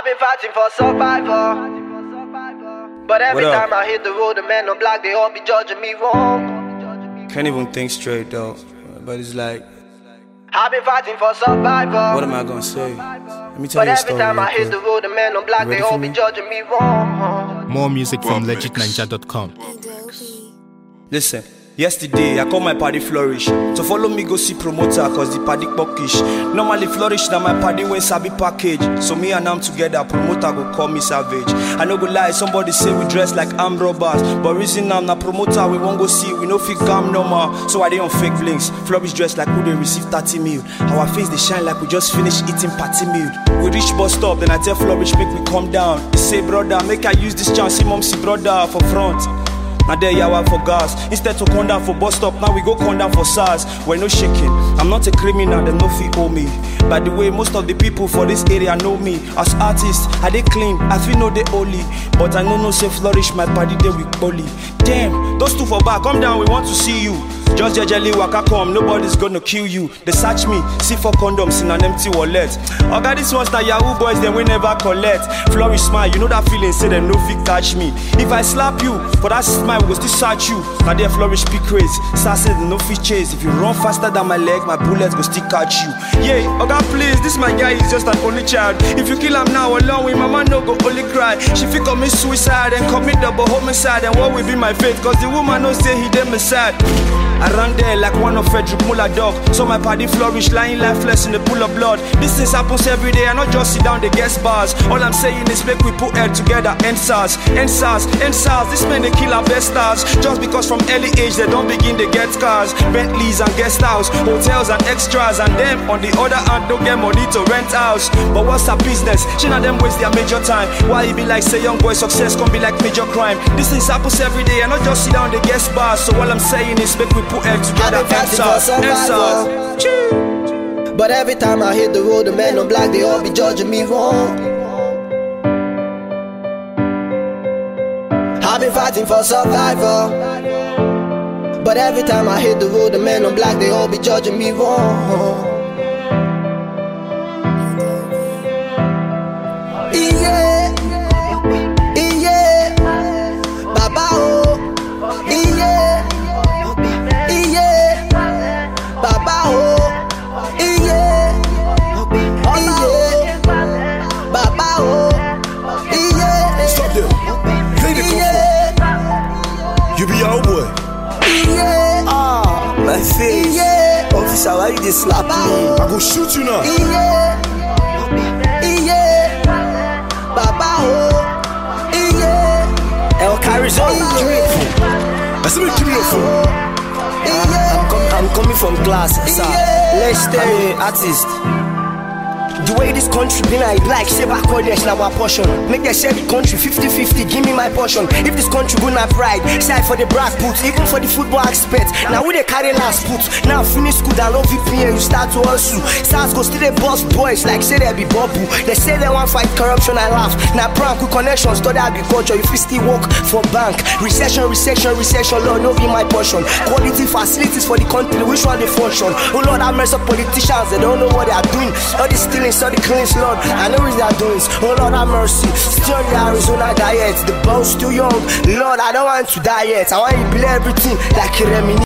been fighting for survival, but every time I hit the road, the men on black, they all be judging me wrong. Can't even think straight though, but it's like, I've been fighting for survival. what am I gonna say? Let me tell But you a every story. time I hit the road, the men on black, they all be judging me wrong. More music from legitninja.com. Listen, yesterday I call my party Flourish to follow me go see promoter cause the party pockish. Normally Flourish na my party when sabi package. So me and I'm together, promoter go call me savage. I no go lie, somebody say we dress like armed robbers, but reason I'm na promoter we won't go see, we no fit gam no more. So I dey on fake blinks. Flourish dress like who they receive 30 mil. Our face they shine like we just finished eating party meal. We reach bus stop, then I tell Flourish make we come down. He say brother, make I use this chance, see mom see brother for front. Now there yawa for gas. Instead to come down for bus stop, now we go come down for SARS. We're no shaking. I'm not a criminal, them no fee owe me. By the way, most of the people for this area know me. As artists, I they clean, I feel no they holy. But I know no say Flourish, my party they with bully. Damn, those two for back, come down, we want to see you. Just jejely waka come, nobody's gonna kill you. They search me, see for condoms in an empty wallet. I got this one's that Yahoo boys, then we never collect. Flourish smile, you know that feeling, say them no fit catch me. If I slap you, for that smile, we go still search you. Now they Flourish pick race, sassy no fit chase. If you run faster than my leg, my bullets go still catch you. Yeah, Oga please, this my guy is just an only child. If you kill him now along with mama no go only cry. She fit commit suicide and commit double homicide. And what will be my fate? Cause the woman no say he dem sad. I ran there like one of Frederick Muller dog. So my party Flourish lying lifeless in the pool of blood. This thing happens every day, I not just sit down the guest bars. All I'm saying is make we put head together, end SARS, end SARS, end SARS. This man they kill our best stars. Just because from early age they don't begin to get cars, Bentleys and guest house, hotels and extras. And them on the other hand don't get money to rent house. But what's her business? She not them waste their major time. Why it be like say young boy success can be like major crime? This thing happens every day, I not just sit down the guest bars. So all I'm saying is make we put head together, end SARS, end SARS. But every time I hit the road, the men on black, they all be judging me wrong. I've been fighting for survival, but every time I hit the road, the men on black, they all be judging me wrong. Yeah, yeah, Baba oh, yeah, yeah, Baba oh, yeah, yeah, Baba oh, yeah. Stop there. Play the control. You be our boy. Yeah. My face. Yeah. Officer, why you just slap me? I go shoot you now. Yeah. Yeah. Baba oh. Yeah. El carries on. I said, give me your phone. I'm coming from class, sir. Let's tell me, artist. The way this country been like black, say back college now our portion. Make them share the country 50-50, give me my portion. If this country go not pride, side for the brass boots, even for the football aspect. Now we they carry last boots. Now finish school, down love VPN, you start to hustle. Stars go still the boss boys, like say they be bubble. They say they want fight corruption, I laugh. Now prank with connections, study agriculture, if you still work for bank. Recession, Lord, no be my portion. Quality facilities for the country, which one they function? Oh Lord, I mess up politicians, they don't know what they are doing. All this stealing, all the cleans, Lord, I know what they are doing. Oh Lord, have mercy. Still on the Arizona diet, the bones too young. Lord, I don't want to die yet. I want you to believe everything like a remini.